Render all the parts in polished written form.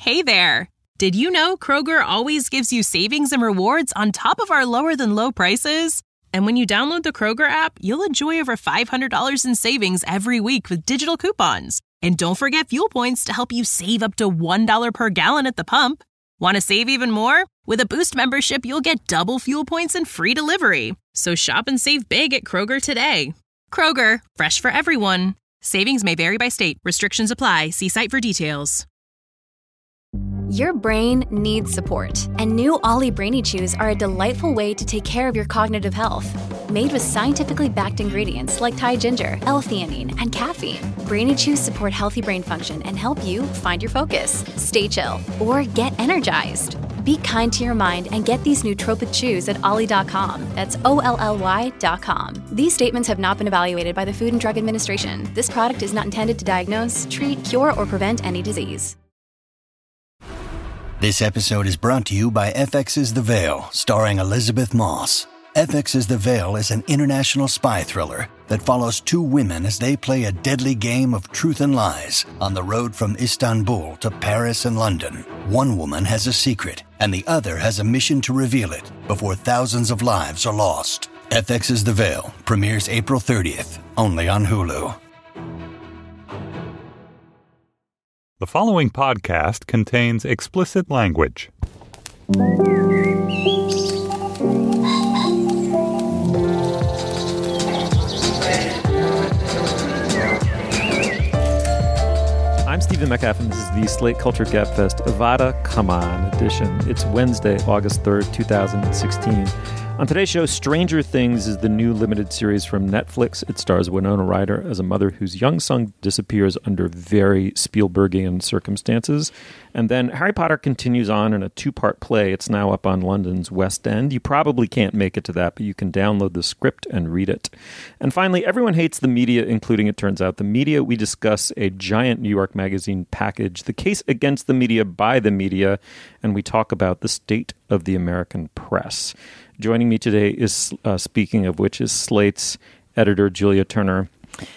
Hey there! Did you know Kroger always gives you savings and rewards on top of our lower-than-low prices? And when you download the Kroger app, you'll enjoy over $500 in savings every week with digital coupons. And don't forget fuel points to help you save up to $1 per gallon at the pump. Want to save even more? With a Boost membership, you'll get double fuel points and free delivery. So shop and save big at Kroger today. Kroger, fresh for everyone. Savings may vary by state. Restrictions apply. See site for details. Your brain needs support, and new Ollie Brainy Chews are a delightful way to take care of your cognitive health. Made with scientifically backed ingredients like Thai ginger, L-theanine, and caffeine, Brainy Chews support healthy brain function and help you find your focus, stay chill, or get energized. Be kind to your mind and get these nootropic chews at ollie.com. That's OLLY.com. These statements have not been evaluated by the Food and Drug Administration. This product is not intended to diagnose, treat, cure, or prevent any disease. This episode is brought to you by FX's The Veil, starring Elizabeth Moss. FX's The Veil is an international spy thriller that follows two women as they play a deadly game of truth and lies on the road from Istanbul to Paris and London. One woman has a secret, and the other has a mission to reveal it before thousands of lives are lost. FX's The Veil premieres April 30th, only on Hulu. The following podcast contains explicit language. I'm Stephen Metcalf, and this is the Slate Culture Gabfest Avada Come edition. It's Wednesday, August 3rd, 2016. On today's show, Stranger Things is the new limited series from Netflix. It stars Winona Ryder as a mother whose young son disappears under very Spielbergian circumstances. And then Harry Potter continues on in a two-part play. It's now up on London's West End. You probably can't make it to that, but you can download the script and read it. And finally, everyone hates the media, including, it turns out, the media. We discuss a giant New York Magazine package, the case against the media by the media, and we talk about the state of the American press. Joining me today is, speaking of which, is Slate's editor, Julia Turner.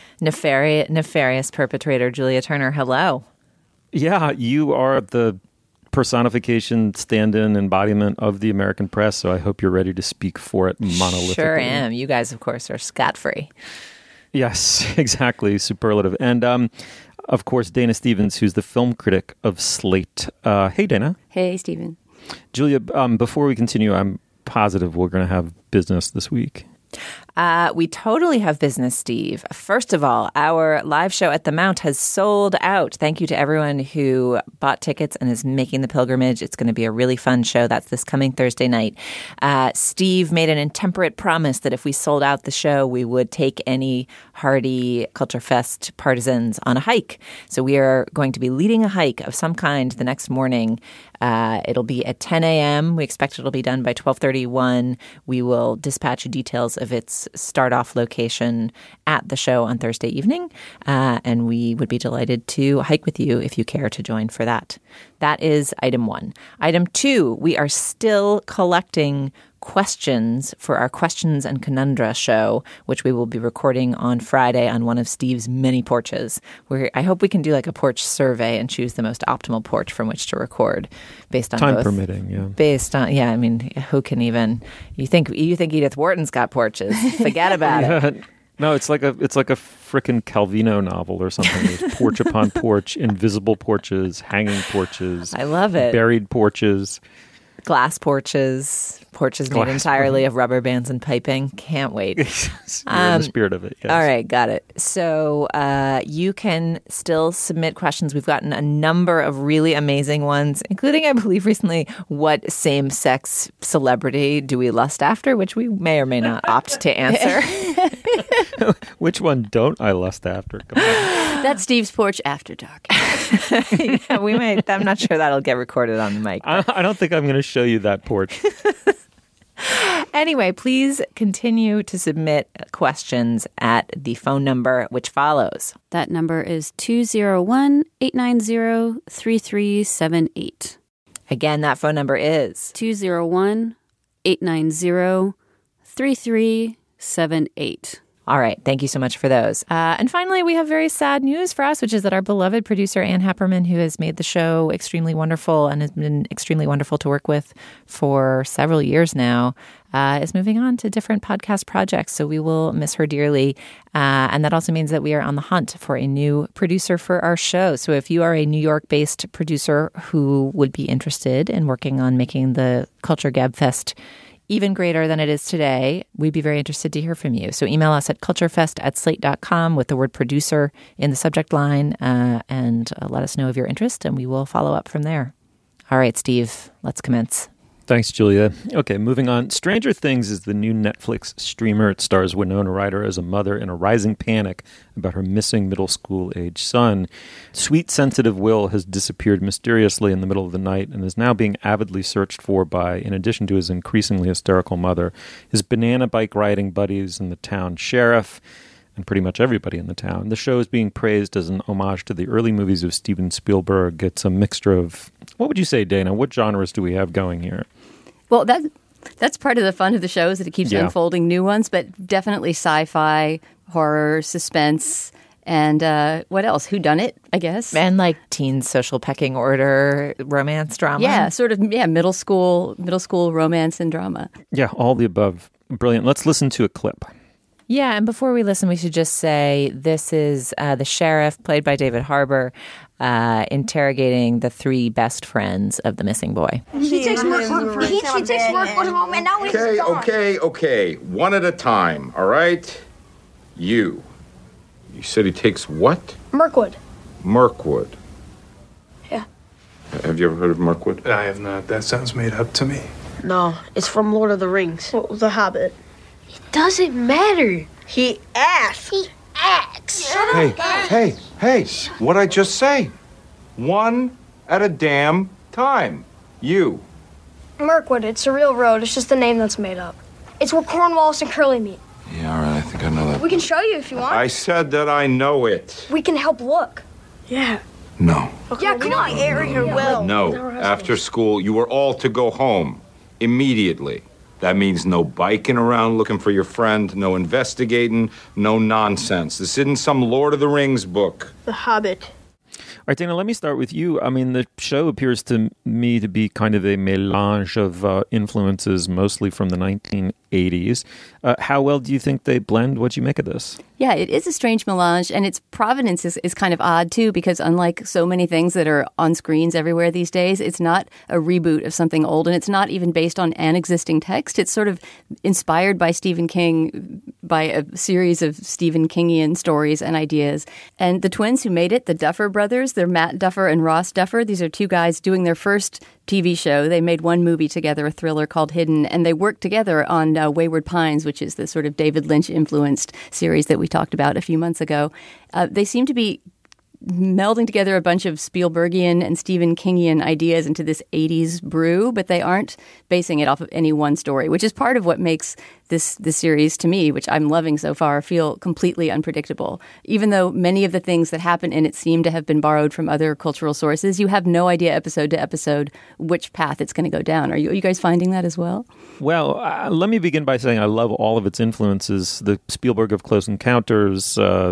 Nefarious perpetrator, Julia Turner. Hello. Yeah, you are the personification, stand-in, embodiment of the American press, so I hope you're ready to speak for it monolithically. Sure am. You guys, of course, are scot-free. Yes, exactly. Superlative. And, of course, Dana Stevens, who's the film critic of Slate. Hey, Dana. Hey, Stephen. Julia, before we continue, I'm positive we're going to have business this week. We totally have business, Steve. First of all, our live show at the Mount has sold out. Thank you to everyone who bought tickets and is making the pilgrimage. It's going to be a really fun show. That's this coming Thursday night. Steve made an intemperate promise that if we sold out the show, we would take any hardy Culture Fest partisans on a hike. So we are going to be leading a hike of some kind the next morning. It'll be at 10 a.m. We expect it'll be done by 12:31. We will dispatch details of its start-off location at the show on Thursday evening, and we would be delighted to hike with you if you care to join for that. That is item one. Item two, we are still collecting questions for our Questions and Conundra show, which we will be recording on Friday on one of Steve's many porches. I hope we can do like a porch survey and choose the most optimal porch from which to record based on time both. Permitting, yeah. Based on, yeah, I mean, who can even, you think Edith Wharton's got porches. Forget about it. No, it's like a frickin' Calvino novel or something. There's porch upon porch, invisible porches, hanging porches. I love it. Buried porches. Glass porches made entirely of rubber bands and piping. Can't wait. You're in the spirit of it, yes. All right, got it. So you can still submit questions. We've gotten a number of really amazing ones, including, I believe, recently, what same-sex celebrity do we lust after, which we may or may not opt to answer. Which one don't I lust after? Come on. That's Steve's Porch After Dark. Yeah, we might. I'm not sure that'll get recorded on the mic. I don't think I'm going to show you that porch. Anyway, please continue to submit questions at the phone number which follows. That number is 201-890-3378. Again, that phone number is 201-890-3378. All right. Thank you so much for those. And finally, we have very sad news for us, which is that our beloved producer, Ann Hepperman, who has made the show extremely wonderful and has been extremely wonderful to work with for several years now, is moving on to different podcast projects. So we will miss her dearly. And that also means that we are on the hunt for a new producer for our show. So if you are a New York-based producer who would be interested in working on making the Culture Gabfest even greater than it is today, we'd be very interested to hear from you. So email us at culturefest@slate.com with the word producer in the subject line and let us know of your interest, and we will follow up from there. All right, Steve, let's commence. Thanks, Julia. Okay, moving on. Stranger Things is the new Netflix streamer. It stars Winona Ryder as a mother in a rising panic about her missing middle school-age son. Sweet, sensitive Will has disappeared mysteriously in the middle of the night and is now being avidly searched for by, in addition to his increasingly hysterical mother, his banana bike riding buddies and the town sheriff, and pretty much everybody in the town. The show is being praised as an homage to the early movies of Steven Spielberg. It's a mixture of, what would you say, Dana? What genres do we have going here? Well, that's part of the fun of the show is that it keeps unfolding new ones, but definitely sci-fi, horror, suspense, and what else? Whodunit, I guess. And like teen social pecking order, romance drama. Yeah, sort of, middle school romance and drama. Yeah, all the above. Brilliant. Let's listen to a clip. Yeah, and before we listen, we should just say this is the sheriff, played by David Harbour, interrogating the three best friends of the missing boy. He takes work for him, and now he's gone. Okay. One at a time, all right? You said he takes what? Mirkwood. Mirkwood. Yeah. Have you ever heard of Mirkwood? I have not. That sounds made up to me. No, it's from Lord of the Rings. The Hobbit. It doesn't matter. He asked. Shut up, guys. Hey, what'd I just say? One at a damn time. You. Mirkwood, it's a real road. It's just a name that's made up. It's where Cornwallis and Curly meet. Yeah, all right, I think I know that. We can show you if you want. I said that I know it. We can help look. Yeah. No. Okay, yeah, come on. Area will. No, after school, you are all to go home. Immediately. That means no biking around looking for your friend, no investigating, no nonsense. This isn't some Lord of the Rings book. The Hobbit. All right, Dana, let me start with you. I mean, the show appears to me to be kind of a melange of influences, mostly from the 1980s. How well do you think they blend? What do you make of this? Yeah, it is a strange melange, and its provenance is kind of odd, too, because unlike so many things that are on screens everywhere these days, it's not a reboot of something old, and it's not even based on an existing text. It's sort of inspired by Stephen King, by a series of Stephen Kingian stories and ideas. And the twins who made it, the Duffer brothers, they're Matt Duffer and Ross Duffer. These are two guys doing their first TV show. They made one movie together, a thriller called Hidden, and they worked together on Wayward Pines, which is the sort of David Lynch-influenced series that we talked about a few months ago. They seem to be melding together a bunch of Spielbergian and Stephen Kingian ideas into this 80s brew, but they aren't basing it off of any one story, which is part of what makes this series, to me, which I'm loving so far, feel completely unpredictable. Even though many of the things that happen in it seem to have been borrowed from other cultural sources, you have no idea episode to episode which path it's going to go down. Are you guys finding that as well? Well, let me begin by saying I love all of its influences. The Spielberg of Close Encounters,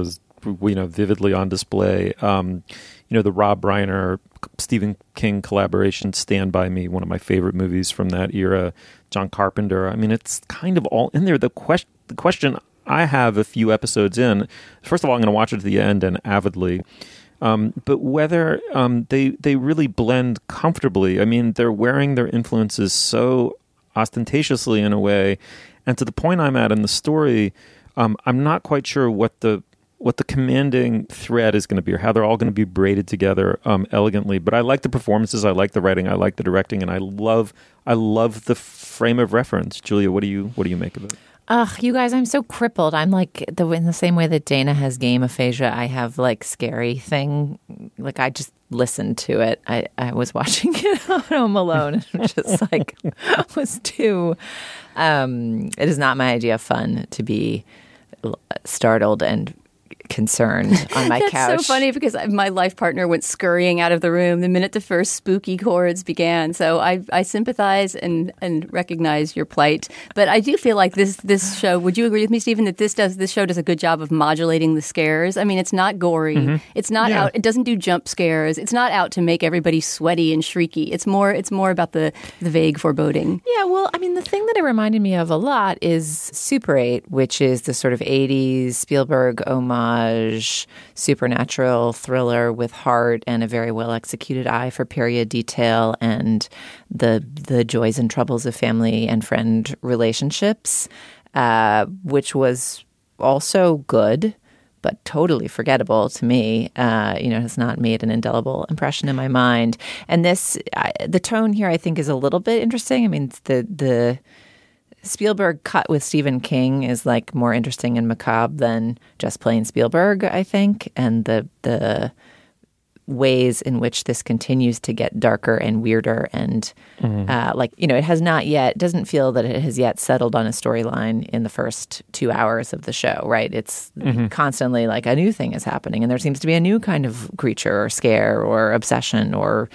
vividly on display. The Rob Reiner, Stephen King collaboration, Stand By Me, one of my favorite movies from that era. John Carpenter. I mean, it's kind of all in there. The question I have a few episodes in, first of all, I'm going to watch it to the end and avidly. But whether they really blend comfortably. I mean, they're wearing their influences so ostentatiously in a way. And to the point I'm at in the story, I'm not quite sure what the commanding thread is going to be, or how they're all going to be braided together elegantly. But I like the performances, I like the writing, I like the directing, and I love the frame of reference. Julia, what do you make of it? You guys, I'm so crippled. I'm like in the same way that Dana has game aphasia. I have like scary thing. Like I just listened to it. I was watching it on Home Alone and just like was too. It is not my idea of fun to be startled and concerned on my couch. That's so funny because my life partner went scurrying out of the room the minute the first spooky chords began. So I sympathize and recognize your plight. But I do feel like this show, would you agree with me, Stephen, that this show does a good job of modulating the scares? I mean, it's not gory. Mm-hmm. It's not out. It doesn't do jump scares. It's not out to make everybody sweaty and shrieky. It's more about the vague foreboding. Yeah, well, I mean, the thing that it reminded me of a lot is Super 8, which is the sort of 80s Spielberg homage supernatural thriller with heart and a very well executed eye for period detail and the joys and troubles of family and friend relationships, which was also good but totally forgettable to me. Has not made an indelible impression in my mind. And the tone here, I think, is a little bit interesting. I mean, the Spielberg cut with Stephen King is like more interesting and macabre than just plain Spielberg, I think. And the ways in which this continues to get darker and weirder and it has not yet, doesn't feel that it has yet settled on a storyline in the first 2 hours of the show, right? It's constantly like a new thing is happening and there seems to be a new kind of creature or scare or obsession or,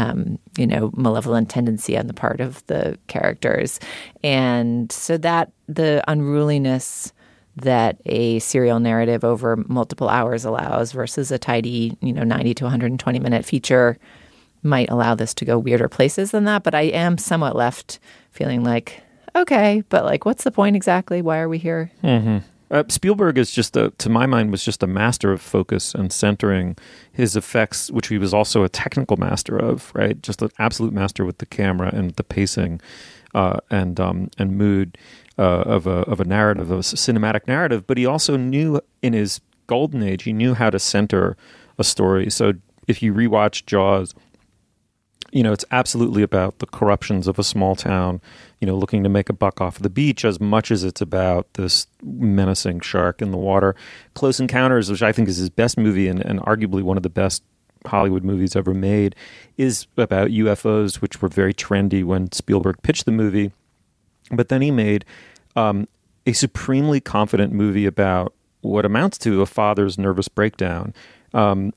malevolent tendency on the part of the characters. And so that the unruliness that a serial narrative over multiple hours allows versus a tidy, 90 to 120 minute feature might allow this to go weirder places than that. But I am somewhat left feeling like, okay, but like, what's the point exactly? Why are we here? Mm-hmm. Spielberg is to my mind, was just a master of focus and centering his effects, which he was also a technical master of, right? Just an absolute master with the camera and the pacing and mood. Of a narrative, of a cinematic narrative, but he also knew in his golden age, he knew how to center a story. So if you rewatch Jaws, it's absolutely about the corruptions of a small town, looking to make a buck off of the beach as much as it's about this menacing shark in the water. Close Encounters, which I think is his best movie and arguably one of the best Hollywood movies ever made, is about UFOs, which were very trendy when Spielberg pitched the movie. But then he made a supremely confident movie about what amounts to a father's nervous breakdown, and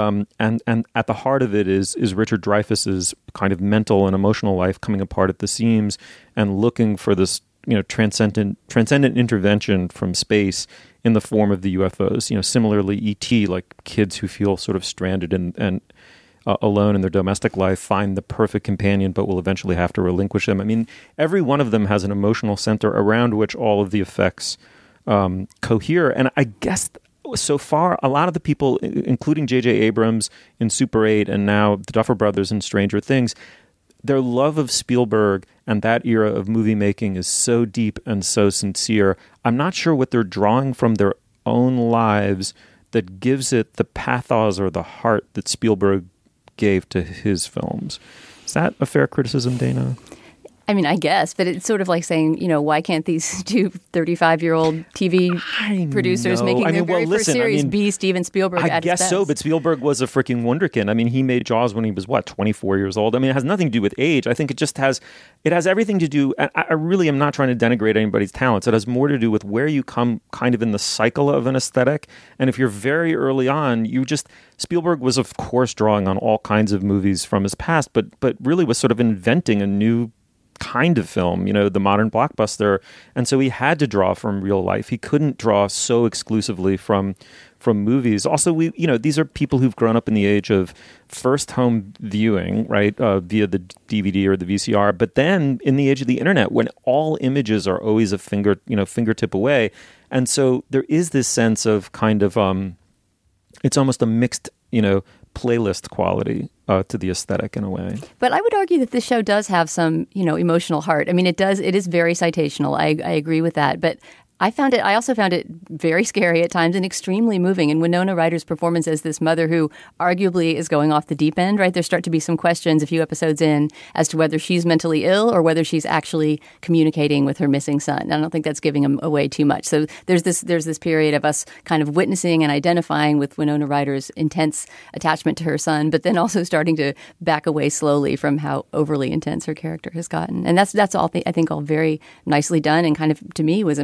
at the heart of it is Richard Dreyfuss's kind of mental and emotional life coming apart at the seams, and looking for this transcendent intervention from space in the form of the UFOs. Similarly, E.T., like kids who feel sort of stranded and alone in their domestic life, find the perfect companion, but will eventually have to relinquish them. I mean, every one of them has an emotional center around which all of the effects cohere. And I guess so far, a lot of the people, including J.J. Abrams in Super 8 and now the Duffer Brothers in Stranger Things, their love of Spielberg and that era of movie making is so deep and so sincere. I'm not sure what they're drawing from their own lives that gives it the pathos or the heart that Spielberg gave to his films. Is that a fair criticism, Dana? I mean, I guess, but it's sort of like saying, why can't these two 35-year-old TV producers making their very first series be Steven Spielberg at his best? I guess so, but Spielberg was a freaking wonderkind. I mean, he made Jaws when he was, 24 years old? I mean, it has nothing to do with age. I think it has everything to do, and I really am not trying to denigrate anybody's talents. It has more to do with where you come kind of in the cycle of an aesthetic. And if you're very early on, Spielberg was, of course, drawing on all kinds of movies from his past, but really was sort of inventing a new kind of film, the modern blockbuster. And so he had to draw from real life. He couldn't draw so exclusively from movies. Also, these are people who've grown up in the age of first home viewing, right, via the DVD or the VCR, but then in the age of the internet, when all images are always a fingertip away. And so there is this sense of kind of, it's almost a mixed, playlist quality to the aesthetic in a way. But I would argue that this show does have some, emotional heart. I mean, it is very citational. I agree with that. But I also found it very scary at times and extremely moving. And Winona Ryder's performance as this mother who arguably is going off the deep end, right? There start to be some questions a few episodes in as to whether she's mentally ill or whether she's actually communicating with her missing son. I don't think that's giving him away too much. So there's this period of us kind of witnessing and identifying with Winona Ryder's intense attachment to her son, but then also starting to back away slowly from how overly intense her character has gotten. And that's all I think all very nicely done and kind of, to me, was emotionally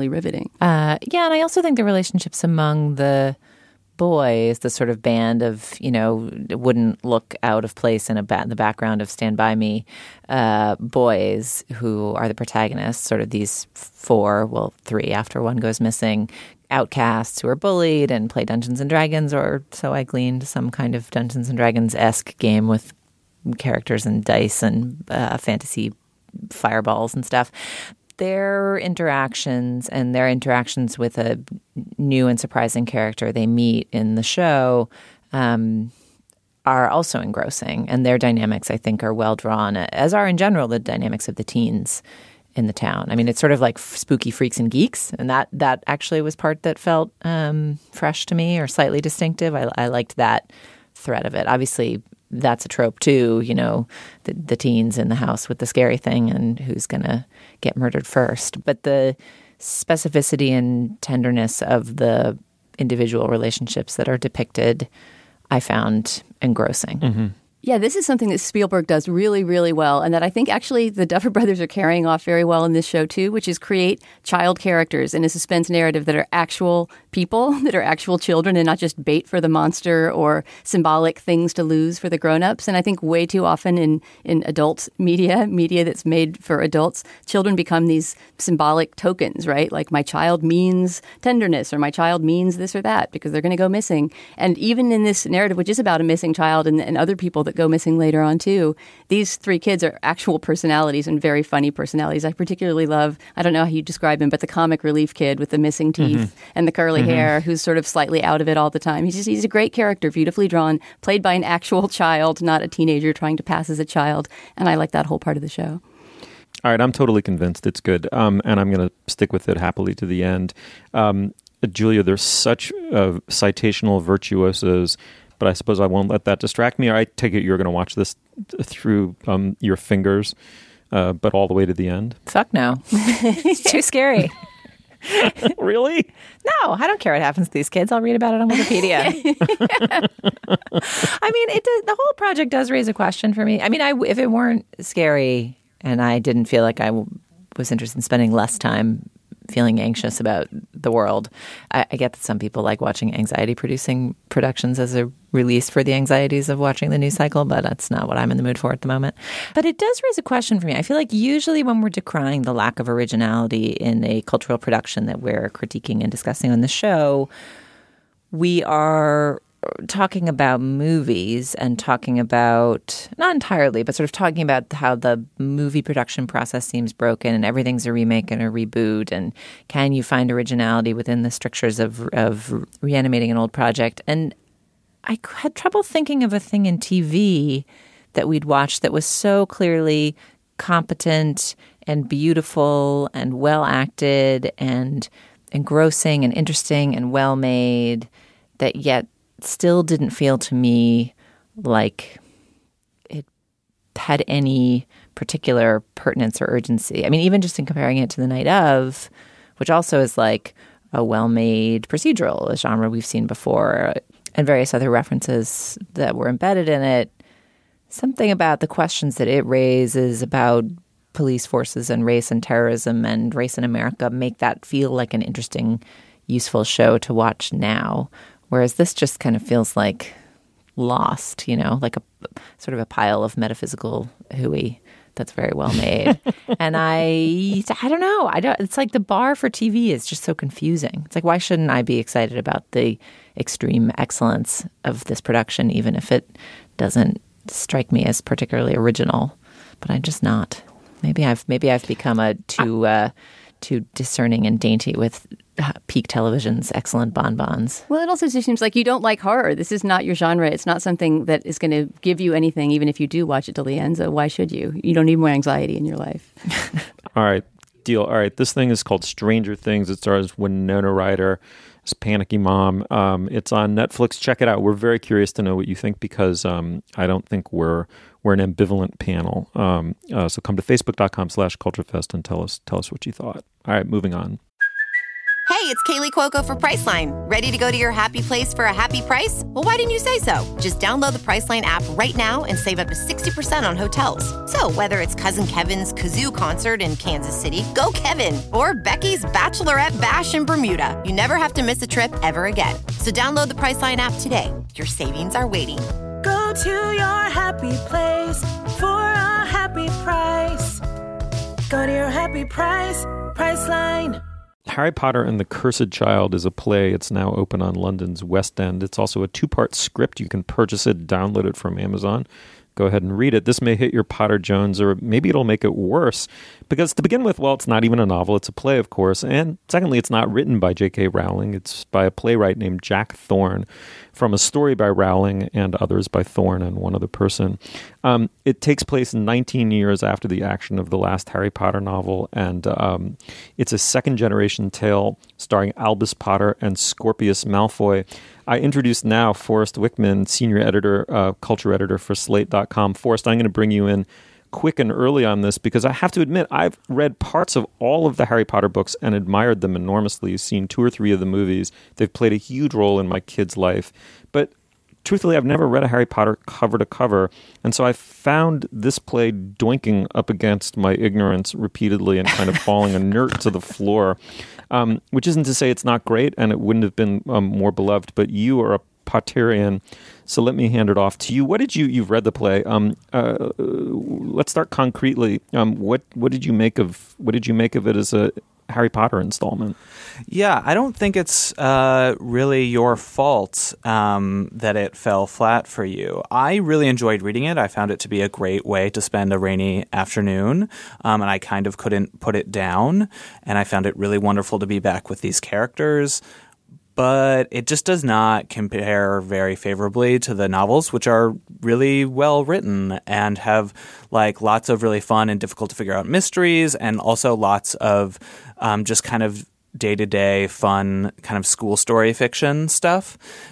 really riveting. Yeah, and I also think the relationships among the boys, the sort of band of, wouldn't look out of place in the background of Stand By Me boys who are the protagonists, sort of these three after one goes missing, outcasts who are bullied and play Dungeons & Dragons, or so I gleaned, some kind of Dungeons & Dragons-esque game with characters and dice and fantasy fireballs and stuff. Their interactions with a new and surprising character they meet in the show are also engrossing. And their dynamics, I think, are well drawn, as are in general the dynamics of the teens in the town. I mean, it's sort of like Spooky Freaks and Geeks, and that actually was part that felt fresh to me or slightly distinctive. I liked that thread of it. Obviously, that's a trope too, the teens in the house with the scary thing and who's going to get murdered first. But the specificity and tenderness of the individual relationships that are depicted, I found engrossing. Mm-hmm. Yeah, this is something that Spielberg does really, really well, and that I think actually the Duffer Brothers are carrying off very well in this show too, which is create child characters in a suspense narrative that are actual people, that are actual children, and not just bait for the monster or symbolic things to lose for the grown-ups. And I think way too often in adult media that's made for adults, children become these symbolic tokens, right? Like my child means tenderness, or my child means this or that, because they're going to go missing. And even in this narrative, which is about a missing child and other people that go missing later on too, these three kids are actual personalities and very funny personalities. I particularly love, I don't know how you describe him, but the comic relief kid with the missing teeth and the curly hair, who's sort of slightly out of it all the time. He's a great character, beautifully drawn, played by an actual child, not a teenager trying to pass as a child. And I like that whole part of the show. All right, I'm totally convinced it's good, and I'm going to stick with it happily to the end. Julia, there's such citational virtuosos, but I suppose I won't let that distract me. I take it you're going to watch this through your fingers, but all the way to the end? Fuck no. It's too scary. Really? No, I don't care what happens to these kids. I'll read about it on Wikipedia. I mean, the whole project does raise a question for me. I mean, if it weren't scary and I didn't feel like I was interested in spending less time feeling anxious about the world. I get that some people like watching anxiety-producing productions as a release for the anxieties of watching the news cycle, but that's not what I'm in the mood for at the moment. But it does raise a question for me. I feel like usually when we're decrying the lack of originality in a cultural production that we're critiquing and discussing on the show, we are talking about movies and talking about, not entirely, but sort of talking about how the movie production process seems broken and everything's a remake and a reboot, and can you find originality within the strictures of reanimating an old project? And I had trouble thinking of a thing in TV that we'd watched that was so clearly competent and beautiful and well acted and engrossing and interesting and well made, that yet still didn't feel to me like it had any particular pertinence or urgency. I mean, even just in comparing it to The Night Of, which also is like a well-made procedural, a genre we've seen before, and various other references that were embedded in it, something about the questions that it raises about police forces and race and terrorism and race in America make that feel like an interesting, useful show to watch now. Whereas this just kind of feels like lost, like a sort of a pile of metaphysical hooey that's very well made. And I don't know. It's like the bar for TV is just so confusing. It's like, why shouldn't I be excited about the extreme excellence of this production, even if it doesn't strike me as particularly original? But I'm just not. Maybe I've become too discerning and dainty with peak television's excellent bonbons. Well, it also just seems like you don't like horror. This is not your genre. It's not something that is going to give you anything, even if you do watch it till the end. So why should you? You don't need more anxiety in your life. All right, deal. All right, this thing is called Stranger Things. It stars Winona Ryder as Panicky Mom. It's on Netflix. Check it out. We're very curious to know what you think, because I don't think we're an ambivalent panel. So come to facebook.com/culturefest and tell us what you thought. All right, moving on. Hey, it's Kaylee Cuoco for Priceline. Ready to go to your happy place for a happy price? Well, why didn't you say so? Just download the Priceline app right now and save up to 60% on hotels. So whether it's Cousin Kevin's Kazoo Concert in Kansas City, go Kevin, or Becky's Bachelorette Bash in Bermuda, you never have to miss a trip ever again. So download the Priceline app today. Your savings are waiting. Go to your happy place for a happy price. Go to your happy price, Priceline. Harry Potter and the Cursed Child is a play. It's now open on London's West End. It's also a 2-part script. You can purchase it, download it from Amazon. Go ahead and read it. This may hit your Potter Jones, or maybe it'll make it worse. Because to begin with, well, it's not even a novel. It's a play, of course. And secondly, it's not written by J.K. Rowling. It's by a playwright named Jack Thorne, from a story by Rowling and others by Thorne and one other person. It takes place 19 years after the action of the last Harry Potter novel. And it's a second-generation tale starring Albus Potter and Scorpius Malfoy. I introduce now Forrest Wickman, senior editor, culture editor for Slate.com. Forrest, I'm going to bring you in quick and early on this because I have to admit I've read parts of all of the Harry Potter books and admired them enormously. Seen 2 or 3 of the movies. They've played a huge role in my kid's life. But truthfully, I've never read a Harry Potter cover to cover. And so I found this play doinking up against my ignorance repeatedly and kind of falling inert to the floor. Which isn't to say it's not great and it wouldn't have been more beloved, but you are a Potterian, so let me hand it off to you. What did you've read the play? Let's start concretely. What did you make of it as a Harry Potter installment? Yeah, I don't think it's really your fault that it fell flat for you. I really enjoyed reading it. I found it to be a great way to spend a rainy afternoon, and I kind of couldn't put it down. And I found it really wonderful to be back with these characters. But it just does not compare very favorably to the novels, which are really well written and have like lots of really fun and difficult to figure out mysteries, and also lots of just kind of day-to-day fun kind of school story fiction stuff.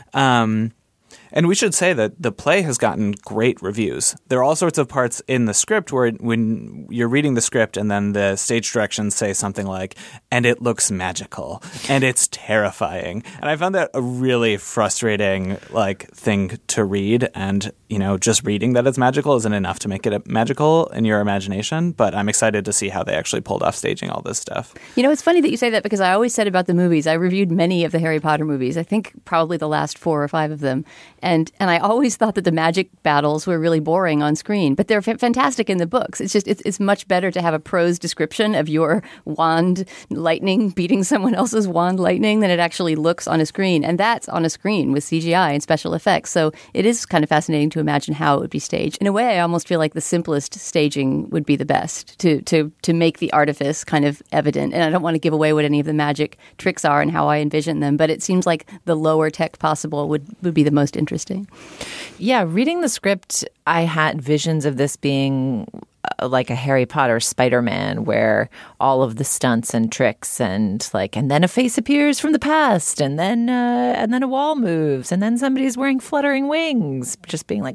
And we should say that the play has gotten great reviews. There are all sorts of parts in the script where when you're reading the script and then the stage directions say something like, and it looks magical, and it's terrifying. And I found that a really frustrating thing to read. And, just reading that it's magical isn't enough to make it magical in your imagination. But I'm excited to see how they actually pulled off staging all this stuff. It's funny that you say that because I always said about the movies, I reviewed many of the Harry Potter movies. I think probably the last 4 or 5 of them. And I always thought that the magic battles were really boring on screen, but they're fantastic in the books. It's just it's much better to have a prose description of your wand lightning beating someone else's wand lightning than it actually looks on a screen. And that's on a screen with CGI and special effects. So it is kind of fascinating to imagine how it would be staged. In a way, I almost feel like the simplest staging would be the best to make the artifice kind of evident. And I don't want to give away what any of the magic tricks are and how I envision them, but it seems like the lower tech possible would be the most interesting. Yeah, reading the script, I had visions of this being like a Harry Potter Spider-Man, where all of the stunts and tricks and then a face appears from the past, and then a wall moves, and then somebody's wearing fluttering wings, just being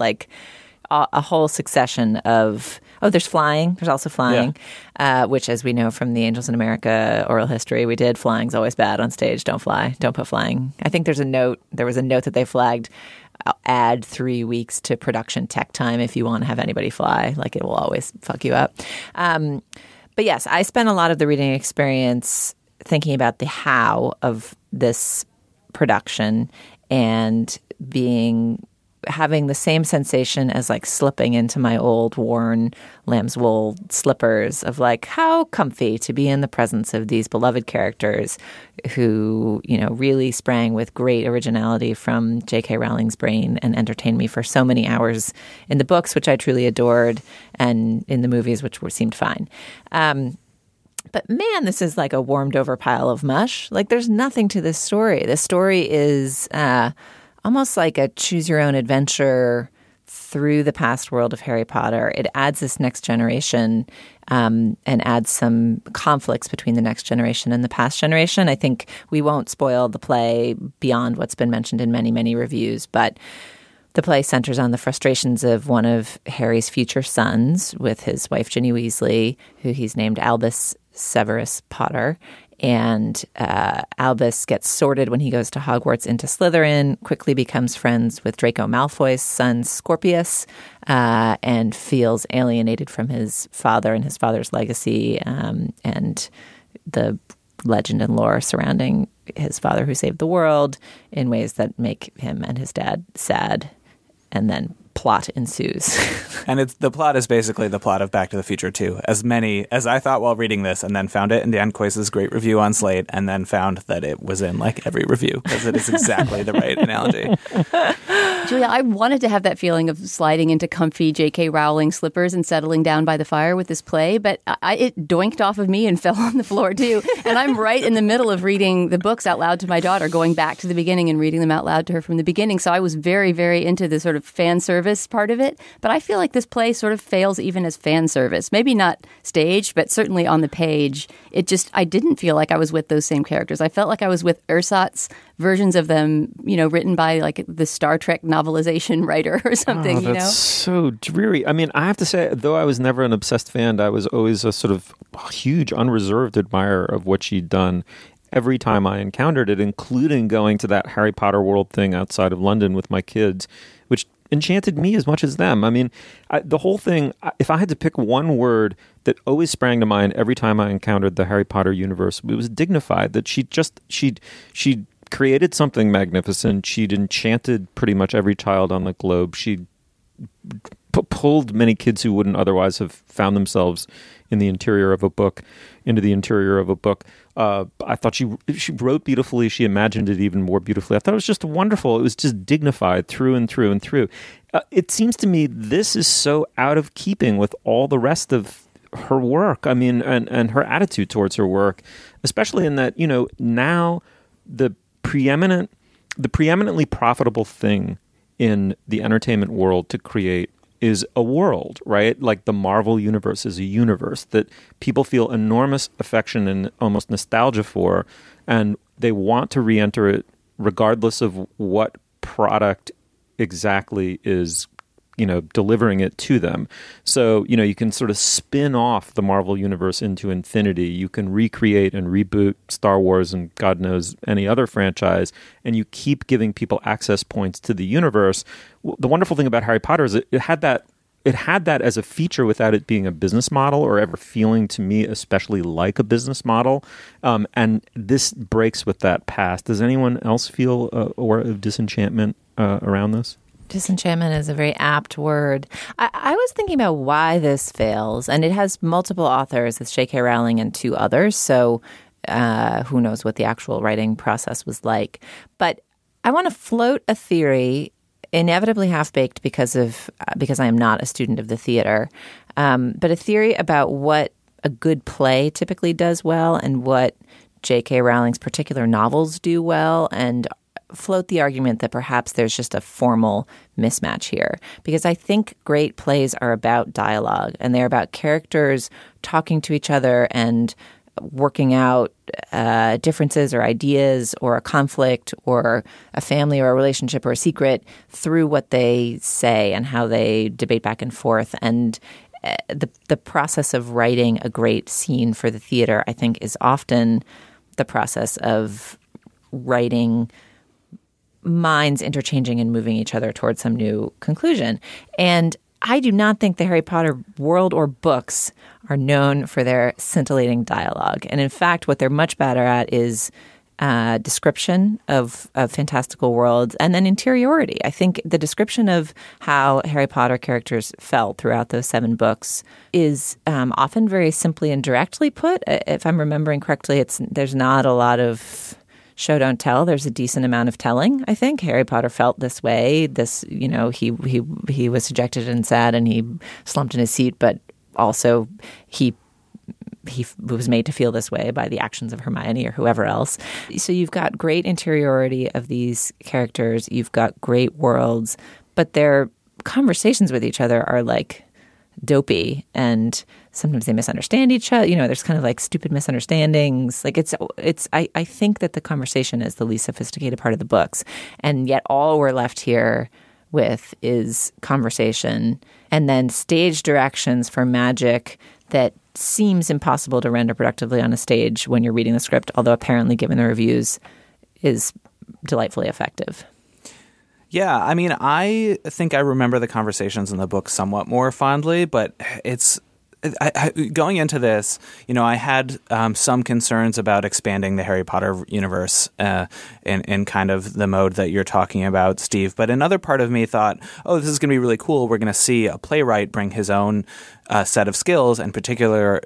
a whole succession of there's flying. There's also flying, which, as we know from the Angels in America oral history, we did. Flying's always bad on stage. Don't fly. Don't put flying. I think there was a note that they flagged. Add 3 weeks to production tech time if you want to have anybody fly. It will always fuck you up. But yes, I spent a lot of the reading experience thinking about the how of this production and having the same sensation as slipping into my old worn lamb's wool slippers of how comfy to be in the presence of these beloved characters who, really sprang with great originality from J.K. Rowling's brain and entertained me for so many hours in the books, which I truly adored, and in the movies, which seemed fine. But man, this is like a warmed over pile of mush. There's nothing to this story. This story is almost like a choose your own adventure through the past world of Harry Potter. It adds this next generation and adds some conflicts between the next generation and the past generation. I think we won't spoil the play beyond what's been mentioned in many, many reviews, but the play centers on the frustrations of one of Harry's future sons with his wife, Ginny Weasley, who he's named Albus Severus Potter. And Albus gets sorted when he goes to Hogwarts into Slytherin, quickly becomes friends with Draco Malfoy's son Scorpius, and feels alienated from his father and his father's legacy, and the legend and lore surrounding his father who saved the world in ways that make him and his dad sad. And then plot ensues. And the plot is basically the plot of Back to the Future 2. As many as I thought while reading this, and then found it in Dan Coyce's great review on Slate, and then found that it was in like every review, because it is exactly the right analogy. Julia, I wanted to have that feeling of sliding into comfy J.K. Rowling slippers and settling down by the fire with this play, but it doinked off of me and fell on the floor too. And I'm right in the middle of reading the books out loud to my daughter, going back to the beginning and reading them out loud to her from the beginning. So I was very, very into the sort of fan service part of it. But I feel like this play sort of fails even as fan service. Maybe not staged, but certainly on the page. I didn't feel like I was with those same characters. I felt like I was with ersatz versions of them, written by like the Star Trek novelization writer or something, That's so dreary. I mean, I have to say, though I was never an obsessed fan, I was always a sort of huge, unreserved admirer of what she'd done every time I encountered it, including going to that Harry Potter World thing outside of London with my kids, which enchanted me as much as them. I mean, the whole thing, if I had to pick one word that always sprang to mind every time I encountered the Harry Potter universe, it was dignified. That she'd created something magnificent. She'd enchanted pretty much every child on the globe. She'd pulled many kids who wouldn't otherwise have found themselves in the interior of a book into the interior of a book. I thought she wrote beautifully. She imagined it even more beautifully. I thought it was just wonderful. It was just dignified through and through and through. It seems to me this is so out of keeping with all the rest of her work. I mean, and her attitude towards her work, especially in that, now the preeminently profitable thing in the entertainment world to create is a world, right? Like the Marvel universe is a universe that people feel enormous affection and almost nostalgia for, and they want to re-enter it regardless of what product exactly is, delivering it to them. So, you can sort of spin off the Marvel universe into infinity. You can recreate and reboot Star Wars and God knows any other franchise, and you keep giving people access points to the universe. The wonderful thing about Harry Potter is it had that as a feature without it being a business model or ever feeling to me especially like a business model. And this breaks with that past. Does anyone else feel or of disenchantment around this? Disenchantment is a very apt word. I was thinking about why this fails, and it has multiple authors. It's J.K. Rowling and two others, so who knows what the actual writing process was like. But I want to float a theory, inevitably half-baked because I am not a student of the theater, but a theory about what a good play typically does well and what J.K. Rowling's particular novels do well, and float the argument that perhaps there's just a formal mismatch here. Because I think great plays are about dialogue, and they're about characters talking to each other and working out differences or ideas or a conflict or a family or a relationship or a secret through what they say and how they debate back and forth. And the process of writing a great scene for the theater, I think, is often the process of writing minds interchanging and moving each other towards some new conclusion. And I do not think the Harry Potter world or books are known for their scintillating dialogue. And in fact, what they're much better at is description of fantastical worlds and then interiority. I think the description of how Harry Potter characters felt throughout those 7 books is often very simply and directly put. If I'm remembering correctly, there's not a lot of show don't tell. There's a decent amount of telling. I think Harry Potter felt this way. He was dejected and sad, and he slumped in his seat. But also, he was made to feel this way by the actions of Hermione or whoever else. So you've got great interiority of these characters. You've got great worlds, but their conversations with each other are like dopey, and sometimes they misunderstand each other. There's kind of like stupid misunderstandings. Like I think that the conversation is the least sophisticated part of the books, and yet all we're left here with is conversation and then stage directions for magic that seems impossible to render productively on a stage when you're reading the script, although apparently, given the reviews, is delightfully effective. Yeah, I mean, I think I remember the conversations in the book somewhat more fondly, but going into this, I had some concerns about expanding the Harry Potter universe in kind of the mode that you're talking about, Steve. But another part of me thought, this is going to be really cool. We're going to see a playwright bring his own set of skills, in particular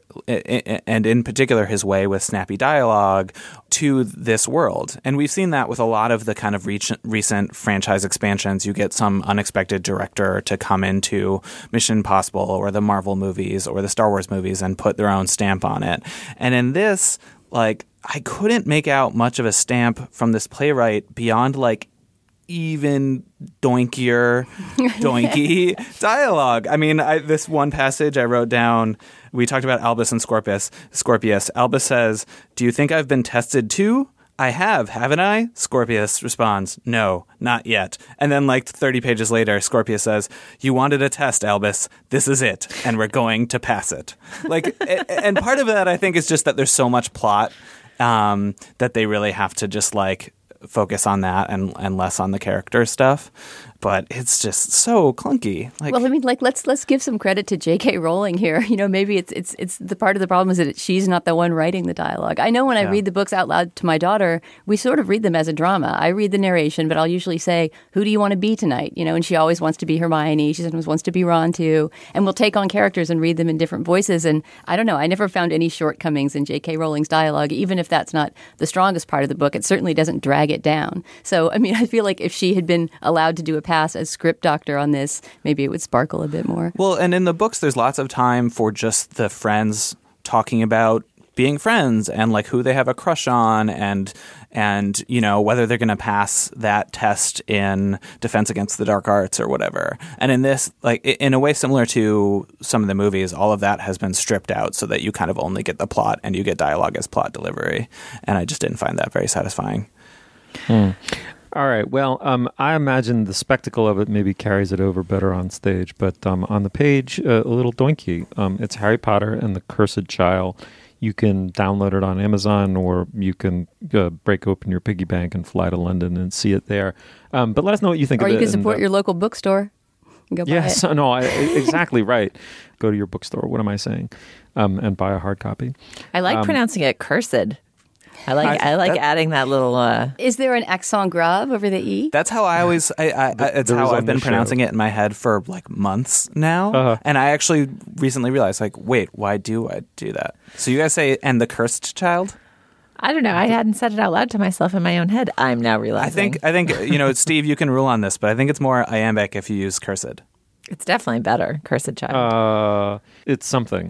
his way with snappy dialogue, to this world. And we've seen that with a lot of the kind of recent franchise expansions. You get some unexpected director to come into Mission Impossible or the Marvel movies or the Star Wars movies and put their own stamp on it. And in this, I couldn't make out much of a stamp from this playwright beyond even doinky dialogue. I mean, this one passage I wrote down, we talked about Albus and Scorpius. Albus says, "Do you think I've been tested too? I have, haven't I?" Scorpius responds, "No, not yet." And then 30 pages later, Scorpius says, "You wanted a test, Albus. This is it, and we're going to pass it." And part of that, I think, is just that there's so much plot that they really have to just focus on that and less on the character stuff. But it's just so clunky. Well, I mean, let's give some credit to J.K. Rowling here. Maybe it's the part of the problem is that she's not the one writing the dialogue. I know when I read the books out loud to my daughter, we sort of read them as a drama. I read the narration, but I'll usually say, "Who do you want to be tonight?" And she always wants to be Hermione. She sometimes wants to be Ron too. And we'll take on characters and read them in different voices. And I don't know, I never found any shortcomings in J.K. Rowling's dialogue, even if that's not the strongest part of the book. It certainly doesn't drag it down. So, I mean, I feel like if she had been allowed to do a pass as script doctor on this, maybe it would sparkle a bit more. Well, and in the books, there's lots of time for just the friends talking about being friends and who they have a crush on and whether they're going to pass that test in Defense Against the Dark Arts or whatever. And in this, in a way similar to some of the movies, all of that has been stripped out so that you kind of only get the plot and you get dialogue as plot delivery. And I just didn't find that very satisfying. All right. Well, I imagine the spectacle of it maybe carries it over better on stage. But on the page, a little doinky. It's Harry Potter and the Cursed Child. You can download it on Amazon, or you can break open your piggy bank and fly to London and see it there. But let us know what you think of it. Or you can support your local bookstore. Go buy it. No, exactly right. Go to your bookstore. What am I saying? And buy a hard copy. I like pronouncing it cursed. I like adding that little. Is there an accent grave over the E? That's how I always. It's how I've been pronouncing it in my head for months now, and I actually recently realized, wait, why do I do that? So you guys say, "and the cursed child." I don't know. I hadn't said it out loud to myself in my own head. I'm now realizing. I think Steve, you can rule on this, but I think it's more iambic if you use cursed. It's definitely better, cursed child. It's something.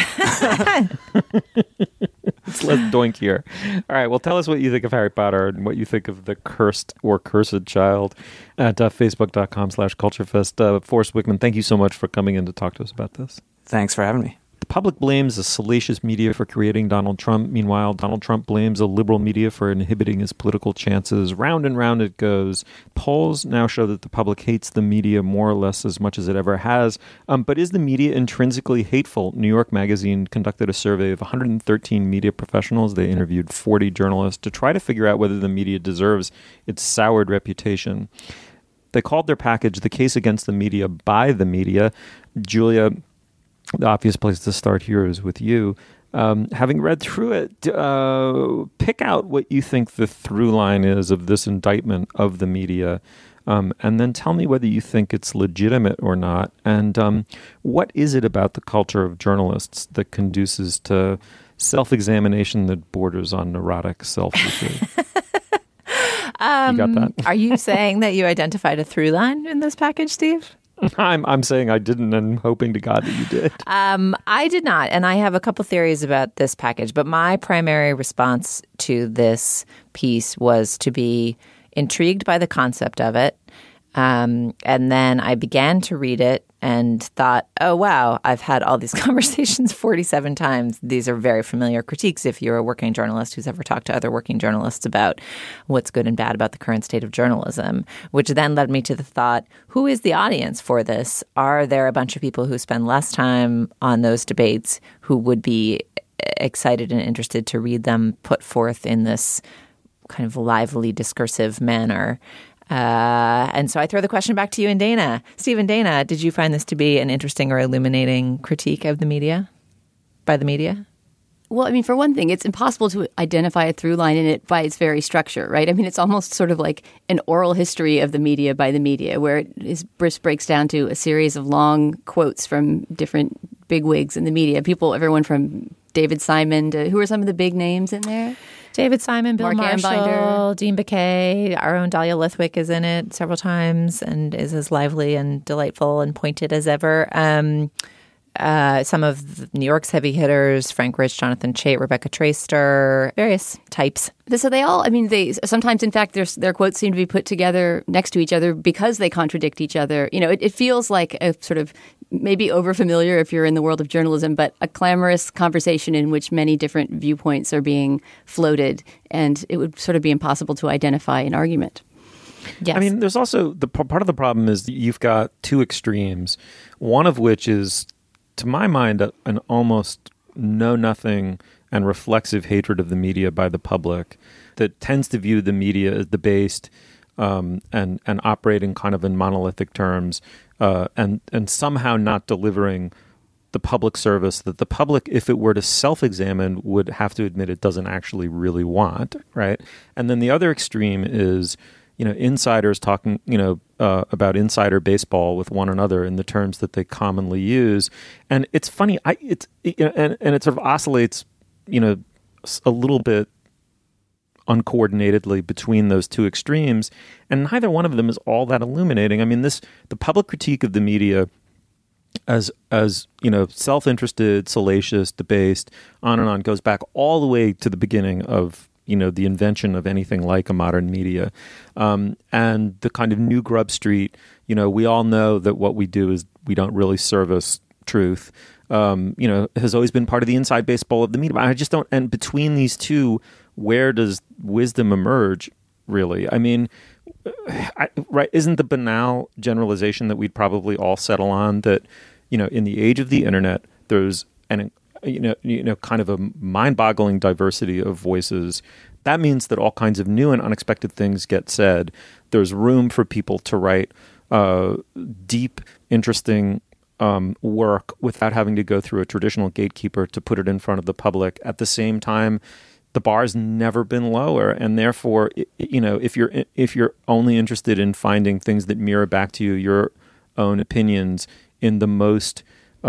It's less doinkier. All right. Well, tell us what you think of Harry Potter and what you think of the cursed or cursed child at facebook.com/culturefest. Forrest Wickman, thank you so much for coming in to talk to us about this. Thanks for having me. The public blames the salacious media for creating Donald Trump. Meanwhile, Donald Trump blames the liberal media for inhibiting his political chances. Round and round it goes. Polls now show that the public hates the media more or less as much as it ever has. But is the media intrinsically hateful? New York Magazine conducted a survey of 113 media professionals. They interviewed 40 journalists to try to figure out whether the media deserves its soured reputation. They called their package "The Case Against the Media by the Media." Julia, the obvious place to start here is with you. Having read through it, pick out what you think the through line is of this indictment of the media, and then tell me whether you think it's legitimate or not. And what is it about the culture of journalists that conduces to self-examination that borders on neurotic self-hatred? You got that? Are you saying that you identified a through line in this package, Steve? I'm saying I didn't, and hoping to God that you did. I did not, and I have a couple theories about this package, but my primary response to this piece was to be intrigued by the concept of it, and then I began to read it and thought, oh, wow, I've had all these conversations 47 times. These are very familiar critiques if you're a working journalist who's ever talked to other working journalists about what's good and bad about the current state of journalism, which then led me to the thought, who is the audience for this? Are there a bunch of people who spend less time on those debates who would be excited and interested to read them put forth in this kind of lively, discursive manner? And so I throw the question back to you and Dana. Steve and Dana, did you find this to be an interesting or illuminating critique of the media, by the media? Well, I mean, for one thing, it's impossible to identify a through line in it by its very structure, right? I mean, it's almost sort of like an oral history of the media by the media, where it breaks down to a series of long quotes from different bigwigs in the media. Everyone from David Simon to, who are some of the big names in there? David Simon, Bill Mark Marshall, Ambinder. Dean Baquet, our own Dahlia Lithwick is in it several times and is as lively and delightful and pointed as ever. Some of New York's heavy hitters, Frank Rich, Jonathan Chait, Rebecca Traister, various types. So they all, I mean, they sometimes, in fact, their quotes seem to be put together next to each other because they contradict each other. You know, it feels like a sort of maybe overfamiliar if you're in the world of journalism, but a clamorous conversation in which many different viewpoints are being floated, and it would sort of be impossible to identify an argument. Yes. I mean, there's also part of the problem is that you've got two extremes, one of which is, to my mind, an almost know-nothing and reflexive hatred of the media by the public that tends to view the media as debased and operating kind of in monolithic terms and somehow not delivering the public service that the public, if it were to self-examine, would have to admit it doesn't actually really want, right? And then the other extreme is, you know, insiders talking, about insider baseball with one another in the terms that they commonly use. And it's funny, and it sort of oscillates, a little bit uncoordinatedly between those two extremes, and neither one of them is all that illuminating. I mean, the public critique of the media as self-interested, salacious, debased, on and on, goes back all the way to the beginning of the invention of anything like a modern media, and the kind of new Grub Street. We all know that what we do is we don't really service truth. Has always been part of the inside baseball of the media. I just don't. And between these two, where does wisdom emerge? Really, I mean, right? Isn't the banal generalization that we'd probably all settle on that, in the age of the internet, there's an kind of a mind-boggling diversity of voices. That means that all kinds of new and unexpected things get said. There's room for people to write deep, interesting work without having to go through a traditional gatekeeper to put it in front of the public. At the same time, the bar's never been lower, and therefore, if you're only interested in finding things that mirror back to you your own opinions in the most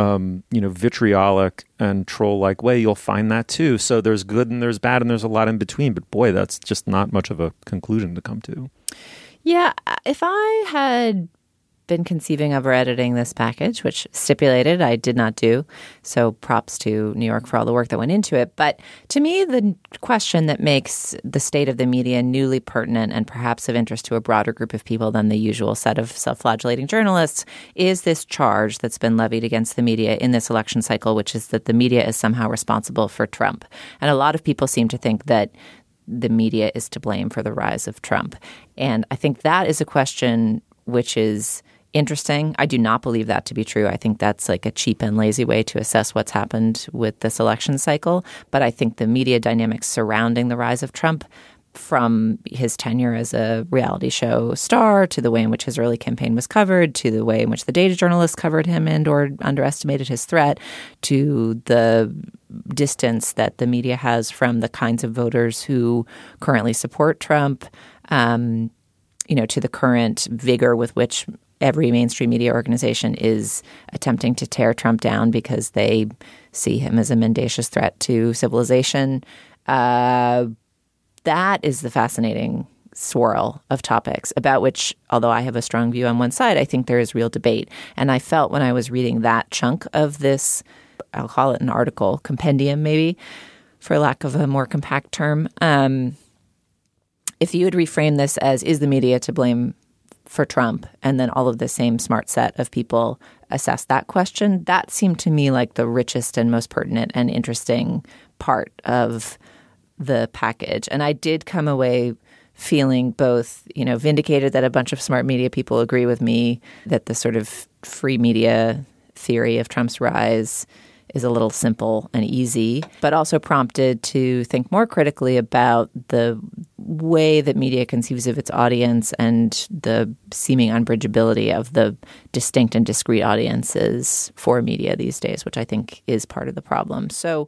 vitriolic and troll-like way, you'll find that too. So there's good and there's bad and there's a lot in between. But boy, that's just not much of a conclusion to come to. Yeah, if I had been conceiving of or editing this package, which stipulated I did not do, so props to New York for all the work that went into it. But to me, the question that makes the state of the media newly pertinent and perhaps of interest to a broader group of people than the usual set of self-flagellating journalists is this charge that's been levied against the media in this election cycle, which is that the media is somehow responsible for Trump. And a lot of people seem to think that the media is to blame for the rise of Trump. And I think that is a question which is interesting. I do not believe that to be true. I think that's like a cheap and lazy way to assess what's happened with this election cycle. But I think the media dynamics surrounding the rise of Trump, from his tenure as a reality show star to the way in which his early campaign was covered, to the way in which the data journalists covered him and or underestimated his threat, to the distance that the media has from the kinds of voters who currently support Trump, to the current vigor with which every mainstream media organization is attempting to tear Trump down because they see him as a mendacious threat to civilization. That is the fascinating swirl of topics about which, although I have a strong view on one side, I think there is real debate. And I felt when I was reading that chunk of this, I'll call it an article, compendium maybe, for lack of a more compact term, if you would reframe this as, is the media to blame for Trump, and then all of the same smart set of people assess that question. That seemed to me like the richest and most pertinent and interesting part of the package. And I did come away feeling both, vindicated that a bunch of smart media people agree with me that the sort of free media theory of Trump's rise is a little simple and easy, but also prompted to think more critically about the way that media conceives of its audience and the seeming unbridgeability of the distinct and discrete audiences for media these days, which I think is part of the problem. So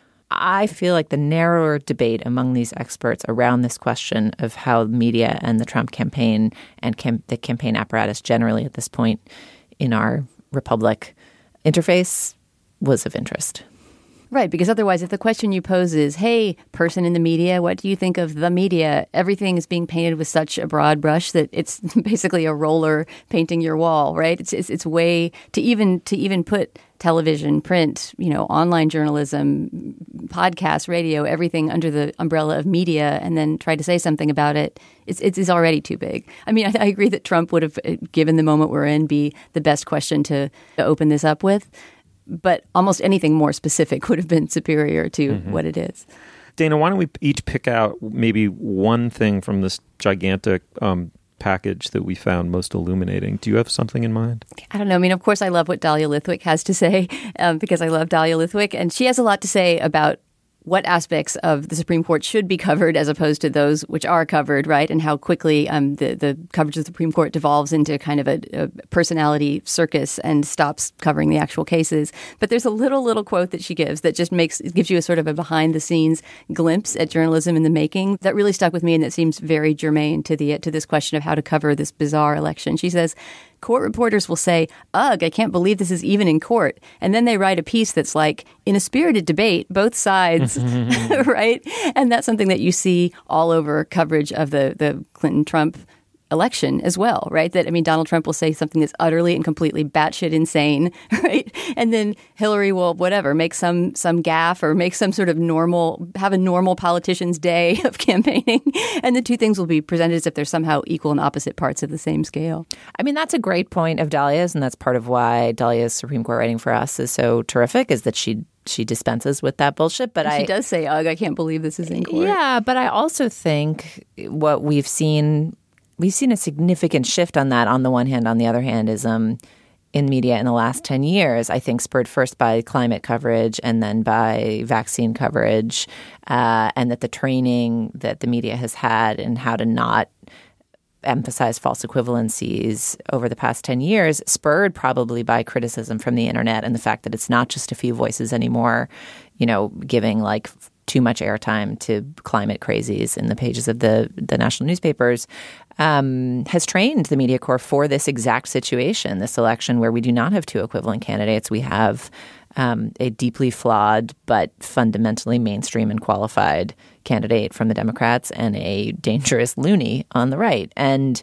I feel like the narrower debate among these experts around this question of how media and the Trump campaign and the campaign apparatus generally at this point in our republic interface was of interest. Right, because otherwise, if the question you pose is, hey, person in the media, what do you think of the media? Everything is being painted with such a broad brush that it's basically a roller painting your wall, right? It's way to even put television, print, online journalism, podcasts, radio, everything under the umbrella of media, and then try to say something about it. It's already too big. I mean, I agree that Trump would have, given the moment we're in, be the best question to open this up with. But almost anything more specific would have been superior to what it is. Dana, why don't we each pick out maybe one thing from this gigantic package that we found most illuminating? Do you have something in mind? I don't know. I mean, of course, I love what Dahlia Lithwick has to say because I love Dahlia Lithwick. And she has a lot to say about what aspects of the Supreme Court should be covered as opposed to those which are covered, right? And how quickly the coverage of the Supreme Court devolves into kind of a personality circus and stops covering the actual cases. But there's a little quote that she gives that just gives you a sort of a behind-the-scenes glimpse at journalism in the making that really stuck with me and that seems very germane to this question of how to cover this bizarre election. She says, court reporters will say, ugh, I can't believe this is even in court. And then they write a piece that's like, in a spirited debate, both sides, right? And that's something that you see all over coverage of the Clinton-Trump election as well, right? That, I mean, Donald Trump will say something that's utterly and completely batshit insane, right? And then Hillary will, make some gaffe or make some sort of have a normal politician's day of campaigning. And the two things will be presented as if they're somehow equal and opposite parts of the same scale. I mean, that's a great point of Dahlia's, and that's part of why Dahlia's Supreme Court writing for us is so terrific, is that she dispenses with that bullshit. But she does say, ugh, I can't believe this is in court. Yeah, but I also think what we've seen a significant shift on that on the one hand. On the other hand is in media in the last 10 years, I think spurred first by climate coverage and then by vaccine coverage, and that the training that the media has had in how to not emphasize false equivalencies over the past 10 years, spurred probably by criticism from the internet and the fact that it's not just a few voices anymore, giving like too much airtime to climate crazies in the pages of the national newspapers, has trained the Media Corps for this exact situation, this election where we do not have two equivalent candidates. We have a deeply flawed but fundamentally mainstream and qualified candidate from the Democrats and a dangerous loony on the right. And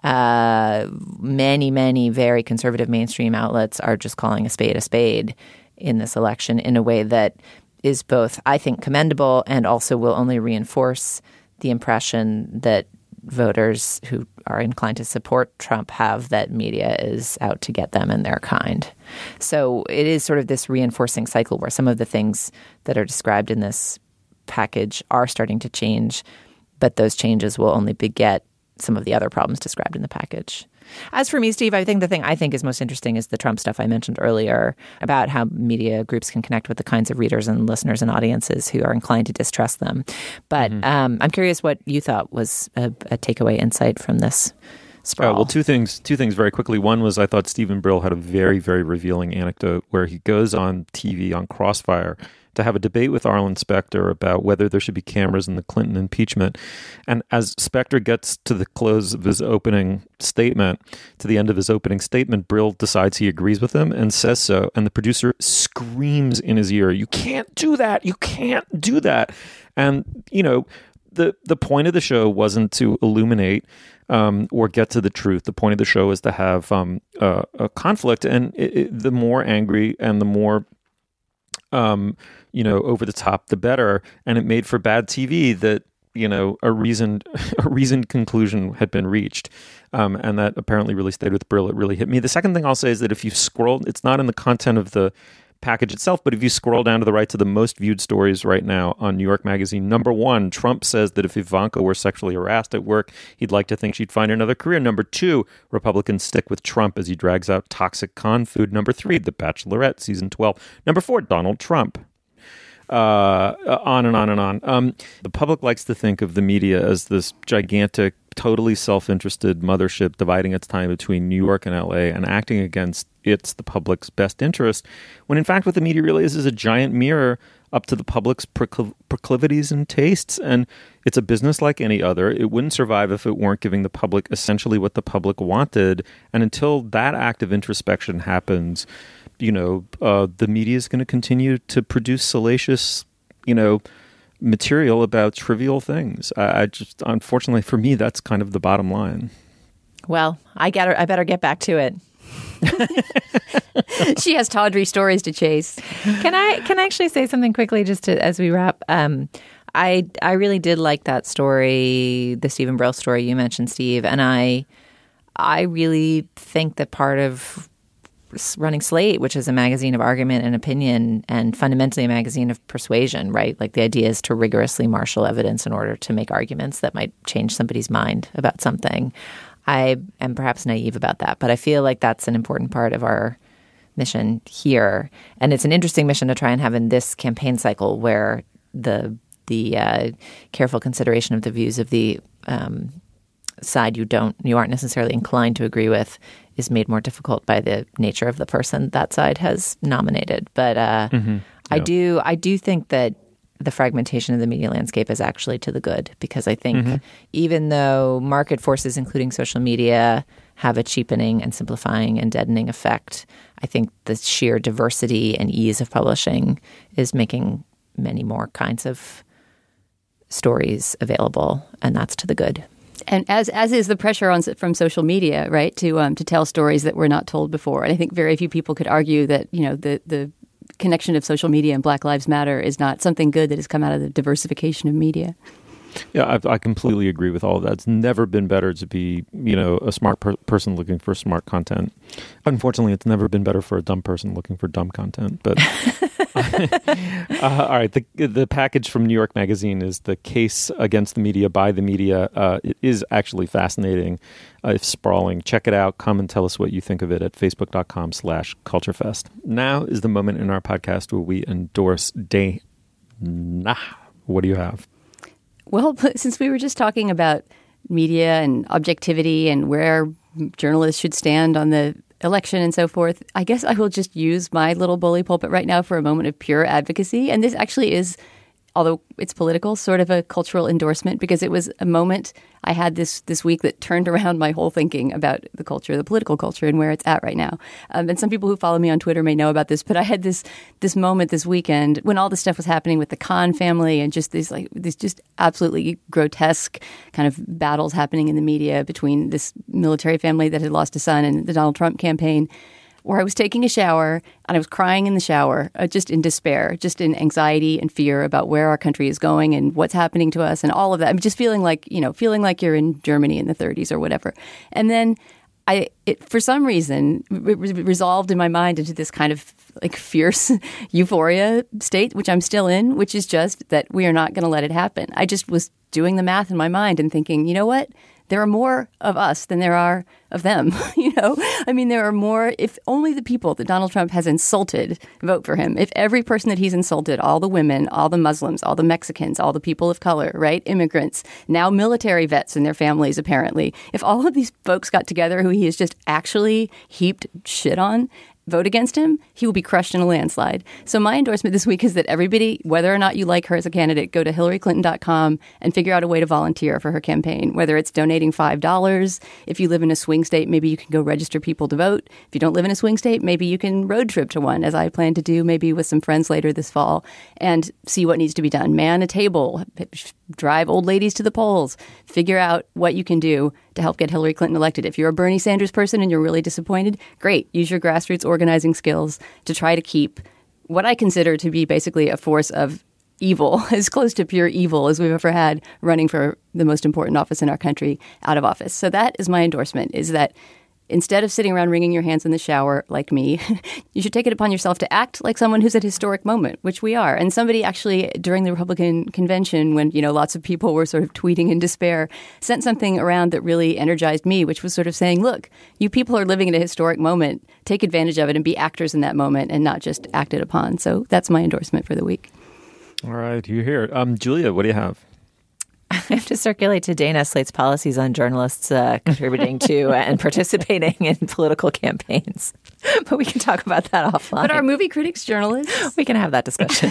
many, many very conservative mainstream outlets are just calling a spade in this election in a way that is both, I think, commendable and also will only reinforce the impression that voters who are inclined to support Trump have that media is out to get them and their kind. So it is sort of this reinforcing cycle where some of the things that are described in this package are starting to change, but those changes will only beget some of the other problems described in the package. As for me, Steve, I think the thing I think is most interesting is the Trump stuff I mentioned earlier about how media groups can connect with the kinds of readers and listeners and audiences who are inclined to distrust them. But I'm curious what you thought was a takeaway insight from this sprawl. Well, two things very quickly. One was I thought Stephen Brill had a very, very revealing anecdote where he goes on TV on Crossfire to have a debate with Arlen Specter about whether there should be cameras in the Clinton impeachment. And as Specter gets to the close of his opening statement, to the end of his opening statement, Brill decides he agrees with him and says so. And the producer screams in his ear, "You can't do that. You can't do that." And, the point of the show wasn't to illuminate or get to the truth. The point of the show is to have a conflict. And the more angry and the more over the top, the better. And it made for bad TV that, a reasoned conclusion had been reached. And that apparently really stayed with Brill. It really hit me. The second thing I'll say is that if you scroll, it's not in the content of the package itself, but if you scroll down to the right to the most viewed stories right now on New York Magazine, number 1, Trump says that if Ivanka were sexually harassed at work, he'd like to think she'd find another career. Number 2, Republicans stick with Trump as he drags out toxic con food. Number 3, The Bachelorette, season 12. Number 4, Donald Trump. On and on and on. The public likes to think of the media as this gigantic, totally self-interested mothership dividing its time between New York and LA and acting against the public's best interest, when in fact what the media really is a giant mirror up to the public's proclivities and tastes. And it's a business like any other. It wouldn't survive if it weren't giving the public essentially what the public wanted. And until that act of introspection happens, the media is going to continue to produce salacious, material about trivial things. I just, unfortunately for me, that's kind of the bottom line. Well, I better get back to it. She has tawdry stories to chase. Can I actually say something quickly as we wrap? I really did like that story, the Stephen Brill story you mentioned, Steve, and I really think that part of running Slate, which is a magazine of argument and opinion and fundamentally a magazine of persuasion, right? Like the idea is to rigorously marshal evidence in order to make arguments that might change somebody's mind about something. I am perhaps naive about that, but I feel like that's an important part of our mission here. And it's an interesting mission to try and have in this campaign cycle where the careful consideration of the views of the side you aren't necessarily inclined to agree with is made more difficult by the nature of the person that side has nominated. But I do think that the fragmentation of the media landscape is actually to the good, because I think even though market forces, including social media, have a cheapening and simplifying and deadening effect, I think the sheer diversity and ease of publishing is making many more kinds of stories available, and that's to the good. And as is the pressure from social media, right, to tell stories that were not told before. And I think very few people could argue that, the connection of social media and Black Lives Matter is not something good that has come out of the diversification of media. Yeah, I completely agree with all of that. It's never been better to be, a smart person looking for smart content. Unfortunately, it's never been better for a dumb person looking for dumb content. But all right, the package from New York Magazine is The Case Against the Media by the Media. It is actually fascinating, if sprawling. Check it out. Come and tell us what you think of it at facebook.com/culturefest. Now is the moment in our podcast where we endorse Dana. What do you have? Well, since we were just talking about media and objectivity and where journalists should stand on the election and so forth, I guess I will just use my little bully pulpit right now for a moment of pure advocacy. And this actually is, although it's political, sort of a cultural endorsement, because it was a moment I had this week that turned around my whole thinking about the culture, the political culture, and where it's at right now. And some people who follow me on Twitter may know about this, but I had this moment this weekend when all this stuff was happening with the Khan family and just these just absolutely grotesque kind of battles happening in the media between this military family that had lost a son and the Donald Trump campaign, where I was taking a shower and I was crying in the shower, just in despair, just in anxiety and fear about where our country is going and what's happening to us and all of that. I'm just feeling like you're in Germany in the 30s or whatever. And then for some reason, it resolved in my mind into this kind of like fierce euphoria state, which I'm still in, which is just that we are not going to let it happen. I just was doing the math in my mind and thinking, you know what? There are more of us than there are of them, I mean, there are more. If only the people that Donald Trump has insulted vote for him. If every person that he's insulted, all the women, all the Muslims, all the Mexicans, all the people of color, right, immigrants, now military vets and their families, apparently, if all of these folks got together who he has just actually heaped shit on, vote against him, he will be crushed in a landslide. So my endorsement this week is that everybody, whether or not you like her as a candidate, go to HillaryClinton.com and figure out a way to volunteer for her campaign, whether it's donating $5. If you live in a swing state, maybe you can go register people to vote. If you don't live in a swing state, maybe you can road trip to one, as I plan to do maybe with some friends later this fall, and see what needs to be done. Man a table, drive old ladies to the polls, figure out what you can do to help get Hillary Clinton elected. If you're a Bernie Sanders person and you're really disappointed, great. Use your grassroots organizing skills to try to keep what I consider to be basically a force of evil, as close to pure evil as we've ever had, running for the most important office in our country out of office. So that is my endorsement, is that instead of sitting around wringing your hands in the shower like me, you should take it upon yourself to act like someone who's at a historic moment, which we are. And somebody actually, during the Republican convention, when, lots of people were sort of tweeting in despair, sent something around that really energized me, which was sort of saying, look, you people are living in a historic moment. Take advantage of it and be actors in that moment and not just acted upon. So that's my endorsement for the week. All right, you hear it. Julia, what do you have? I have to circulate to Dana Slate's policies on journalists contributing to and participating in political campaigns. But we can talk about that offline. But are movie critics journalists? We can have that discussion.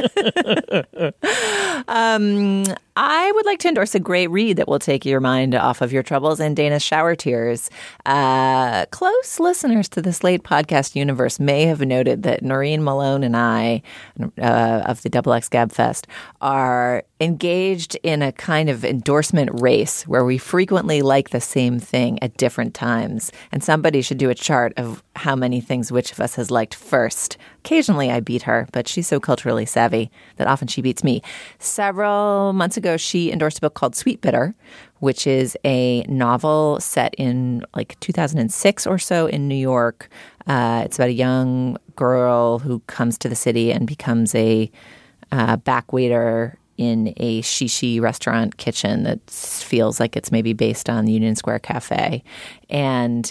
I would like to endorse a great read that will take your mind off of your troubles and Dana's shower tears. Close listeners to the Slate podcast universe may have noted that Noreen Malone and I, of the XX Gab Fest, are engaged in a kind of endorsement race where we frequently like the same thing at different times. And somebody should do a chart of how many things which of us has liked first. Occasionally I beat her, but she's so culturally savvy that often she beats me. Several months ago, she endorsed a book called Sweet Bitter, which is a novel set in like 2006 or so in New York. It's about a young girl who comes to the city and becomes a back waiter in a shishi restaurant kitchen that feels like it's maybe based on the Union Square Cafe. And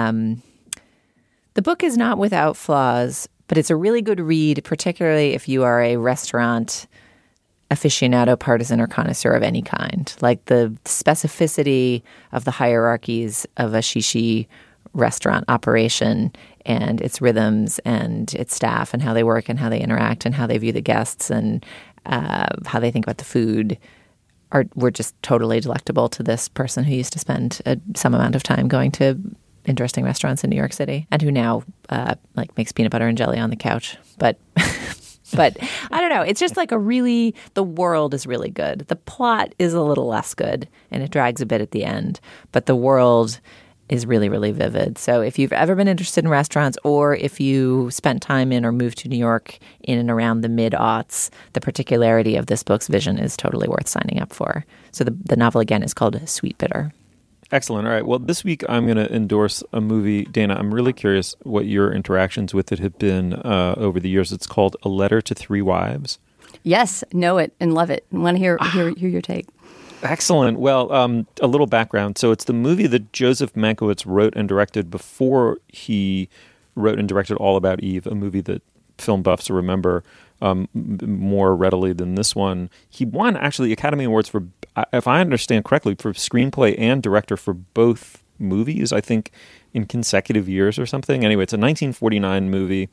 the book is not without flaws, but it's a really good read, particularly if you are a restaurant aficionado, partisan, or connoisseur of any kind. Like the specificity of the hierarchies of a shishi restaurant operation and its rhythms and its staff and how they work and how they interact and how they view the guests and how they think about the food were just totally delectable to this person who used to spend some amount of time going to interesting restaurants in New York City and who now makes peanut butter and jelly on the couch. But I don't know. It's just like the world is really good. The plot is a little less good and it drags a bit at the end. But the world is really, really vivid. So if you've ever been interested in restaurants or if you spent time in or moved to New York in and around the mid-aughts, the particularity of this book's vision is totally worth signing up for. So the novel, again, is called Sweet Bitter. Excellent. All right. Well, this week I'm going to endorse a movie. Dana, I'm really curious what your interactions with it have been over the years. It's called A Letter to Three Wives. Yes. Know it and love it. I want to hear your take. Excellent. Well, a little background. So it's the movie that Joseph Mankiewicz wrote and directed before he wrote and directed All About Eve, a movie that film buffs remember more readily than this one. He won, actually, Academy Awards for, if I understand correctly, for screenplay and director for both movies, I think, in consecutive years or something. Anyway, it's a 1949 movie.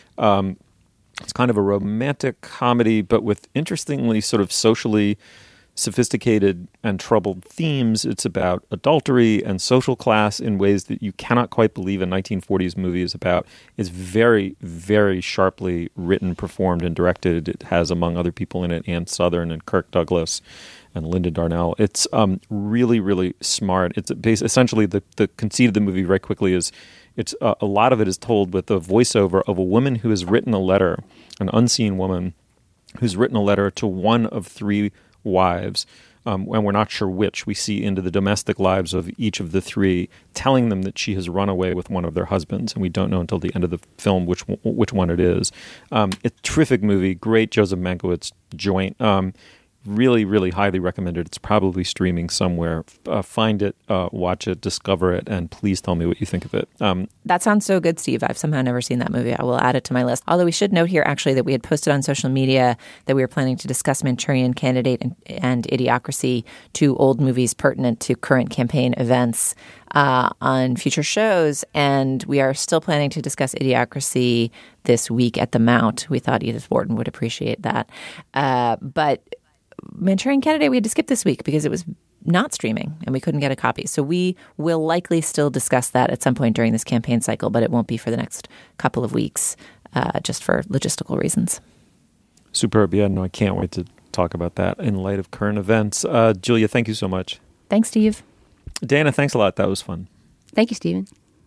It's kind of a romantic comedy, but with interestingly sort of socially sophisticated and troubled themes. It's about adultery and social class in ways that you cannot quite believe a 1940s movie is about. It's very, very sharply written, performed, and directed. It has, among other people in it, Ann Southern and Kirk Douglas and Linda Darnell. It's really, really smart. It's essentially the conceit of the movie very quickly is it's a lot of it is told with the voiceover of a woman who has written a letter, an unseen woman who's written a letter to one of three wives, and we're not sure which. We see into the domestic lives of each of the three, telling them that she has run away with one of their husbands, and we don't know until the end of the film which one it is. It's a terrific movie, great Joseph Mankiewicz joint. Really, really highly recommended. It's probably streaming somewhere. Find it, watch it, discover it, and please tell me what you think of it. That sounds so good, Steve. I've somehow never seen that movie. I will add it to my list. Although we should note here, actually, that we had posted on social media that we were planning to discuss Manchurian Candidate and Idiocracy, two old movies pertinent to current campaign events, on future shows. And we are still planning to discuss Idiocracy this week at the Mount. We thought Edith Wharton would appreciate that. But Manchurian Candidate we had to skip this week because it was not streaming and we couldn't get a copy. So we will likely still discuss that at some point during this campaign cycle, but it won't be for the next couple of weeks, just for logistical reasons. Superb. Yeah, no, I can't wait to talk about that in light of current events. Julia, thank you so much. Thanks, Steve. Dana, thanks a lot. That was fun. Thank you, Stephen.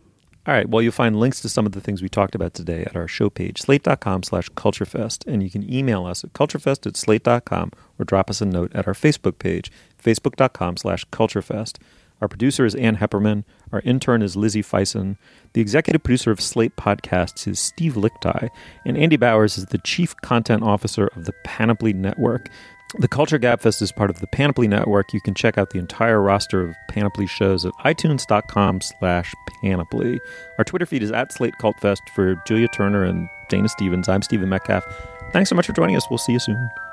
All right. Well, you'll find links to some of the things we talked about today at our show page, slate.com/culturefest. And you can email us at culturefest@slate.com or drop us a note at our Facebook page, facebook.com/culturefest. Our producer is Ann Hepperman. Our intern is Lizzie Feisen. The executive producer of Slate Podcasts is Steve Lickteig. And Andy Bowers is the chief content officer of the Panoply Network. The Culture Gabfest is part of the Panoply Network. You can check out the entire roster of Panoply shows at itunes.com/panoply. Our Twitter feed is @SlateCultFest. For Julia Turner and Dana Stevens, I'm Stephen Metcalf. Thanks so much for joining us. We'll see you soon.